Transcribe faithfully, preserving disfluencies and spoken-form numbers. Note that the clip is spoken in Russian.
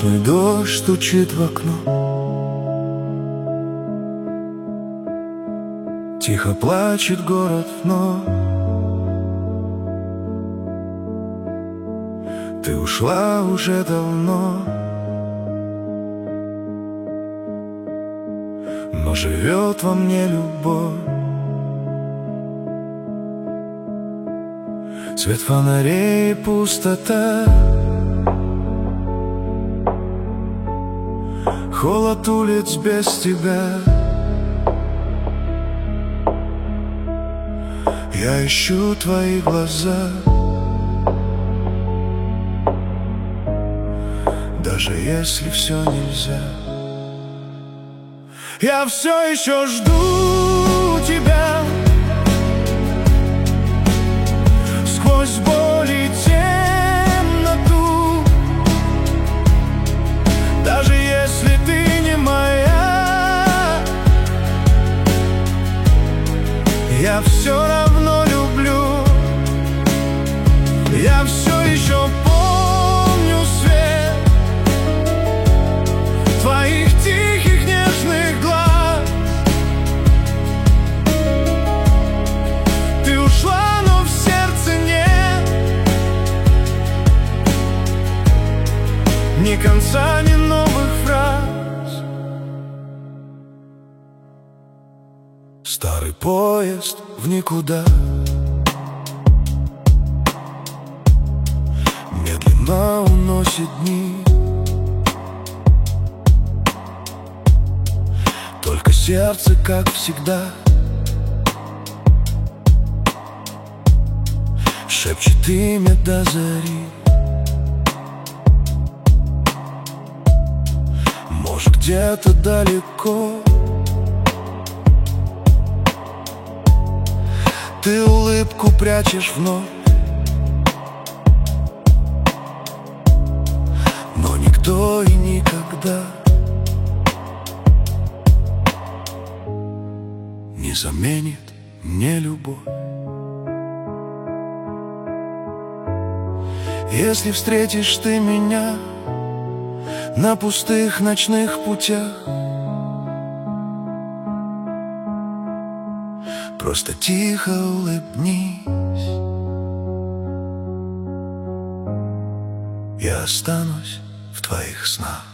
Ночной дождь стучит в окно, тихо плачет город вновь. Ты ушла уже давно, но живет во мне любовь. Свет фонарей, пустота, холод улиц без тебя. Я ищу твои глаза, даже если все нельзя. Я все еще жду тебя сквозь боль и темноту, даже если ты не моя. Я все равно люблю. Я все еще помню свет твоих тихих нежных глаз. Ты ушла, но в сердце нет ни конца, ни новых фраз. Старый поезд в никуда медленно уносит дни. Только сердце, как всегда, шепчет имя до зари. Может, где-то далеко ты улыбку прячешь вновь, но никто и никогда не заменит мне любовь. Если встретишь ты меня на пустых ночных путях, просто тихо улыбнись, я останусь в твоих снах.